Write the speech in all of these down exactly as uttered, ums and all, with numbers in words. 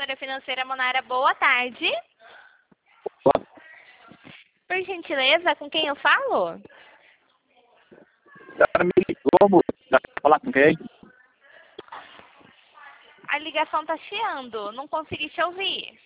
Assessoria Financeira Monara, boa tarde. Por gentileza, com quem eu falo? Cara, me ligou, moço. Dá pra falar com quem? A ligação tá chiando, não consegui te ouvir.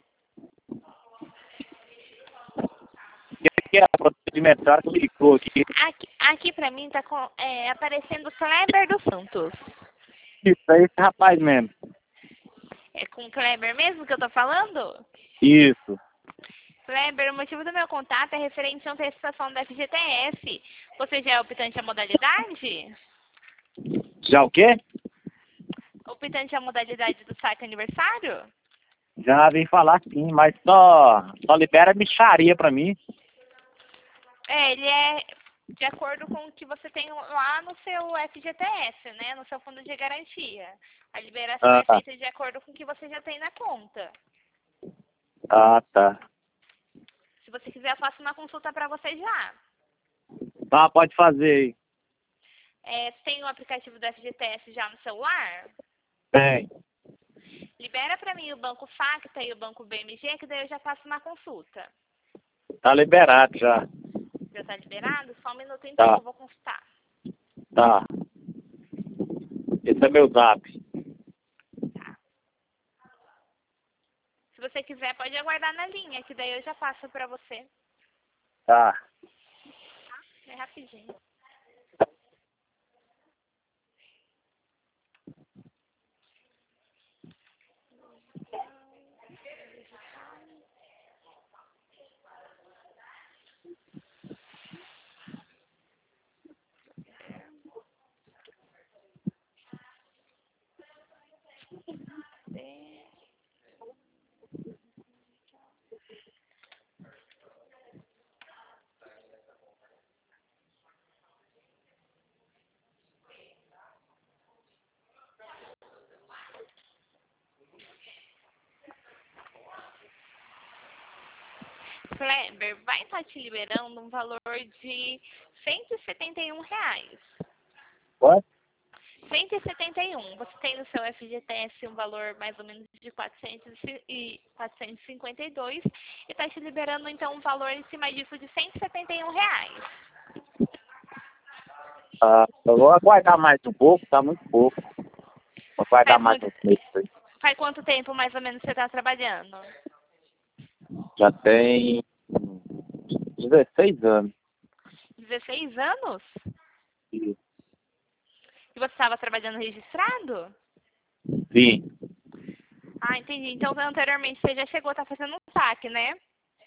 Quem que é a procedimentária que me ligou aqui? Aqui, aqui pra mim tá com, é, aparecendo Kleber dos Santos. Isso, é esse rapaz mesmo. É com Kleber mesmo que eu tô falando? Isso. Kleber, o motivo do meu contato é referente à antecipação da F G T S. Você já é optante à modalidade? Já o quê? Optante à modalidade do saque aniversário? Já vim falar sim, mas só, só libera mixaria pra mim. É, ele é de acordo com o que você tem lá no seu F G T S, né? No seu fundo de garantia. A liberação Ah, é feita de acordo com o que você já tem na conta. ah, tá. Se você quiser, eu faço uma consulta para você já. Tá, pode fazer aí. É, você tem o aplicativo do F G T S já no celular? Tem. Libera para mim o Banco Facta e o Banco B M G, que daí eu já faço uma consulta. Tá liberado já. Já tá liberado? Só um minuto então Tá. que eu vou consultar. Tá. Esse é meu zap. Tá. Se você quiser, pode aguardar na linha, que daí eu já passo para você. Tá. É rapidinho. É. Kleber, vai estar te liberando um valor de cento e setenta e um reais. Quanto? cento e setenta e um. Você tem no seu F G T S um valor mais ou menos de quatrocentos e quatrocentos e cinquenta e dois e está te liberando então um valor em cima disso de cento e setenta e um reais. Ah, eu vou aguardar mais um pouco, tá muito pouco. Vou aguardar Faz, mais muito, uns meses aí. faz quanto tempo mais ou menos você está trabalhando? Já tem dezesseis anos. dezesseis anos? Sim. E você estava trabalhando registrado? Sim. Ah, entendi. Então anteriormente você já chegou a estar fazendo um saque, né?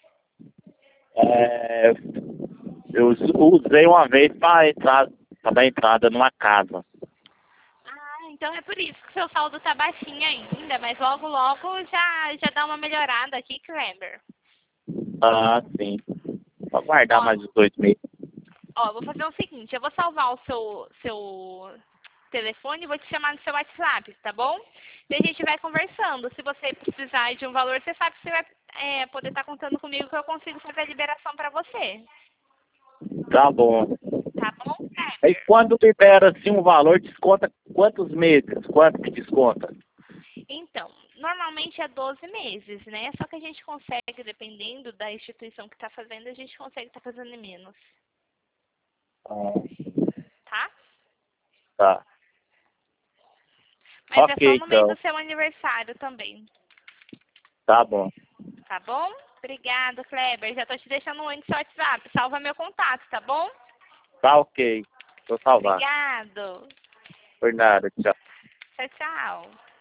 É, eu usei uma vez para entrar, para dar entrada numa casa. Ah, então é por isso que seu saldo tá baixinho ainda, mas logo logo já, já dá uma melhorada aqui, Kleber. Ah, sim. Vou aguardar Ó, mais uns dois meses. ó, vou fazer o seguinte, eu vou salvar o seu, seu telefone e vou te chamar no seu WhatsApp, tá bom? Daí a gente vai conversando. Se você precisar de um valor, você sabe que você vai é, poder estar contando comigo que eu consigo fazer a liberação para você. Tá bom. Tá bom, Aí Kleber? quando libera assim um valor, desconta quantos meses? Quanto que desconta? Então, normalmente é doze meses, né? Só que a gente consegue, dependendo da instituição que está fazendo, a gente consegue estar fazendo em menos, Ah, tá? tá. Mas é Ok, só no mês do então. seu aniversário também, Tá bom. tá bom? Obrigada, Kleber. Já tô te deixando um link no seu WhatsApp. Salva meu contato, tá bom? Tá ok. Vou salvar. Obrigado. Por nada. Tchau. Tchau, tchau.